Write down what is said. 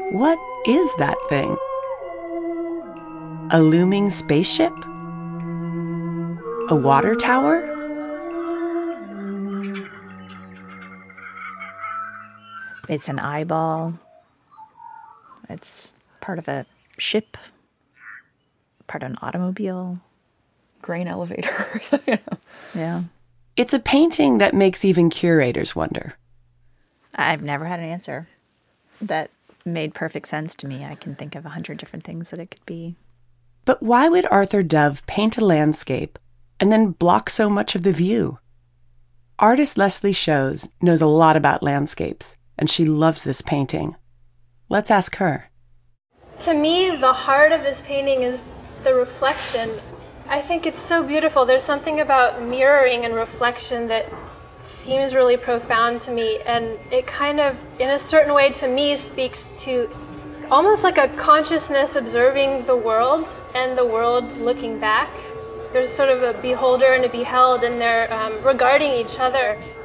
What is that thing? A looming spaceship? A water tower? It's an eyeball. It's part of a ship, part of an automobile. Grain elevator. Yeah. It's a painting that makes even curators wonder. I've never had an answer that made perfect sense to me. I can think of 100 different things that it could be. But why would Arthur Dove paint a landscape and then block so much of the view? Artist Leslie Shows knows a lot about landscapes, and she loves this painting. Let's ask her. To me, the heart of this painting is the reflection. I think it's so beautiful. There's something about mirroring and reflection that seems really profound to me, and it kind of, in a certain way, to me, speaks to almost like a consciousness observing the world and the world looking back. There's sort of a beholder and a beheld, and they're regarding each other.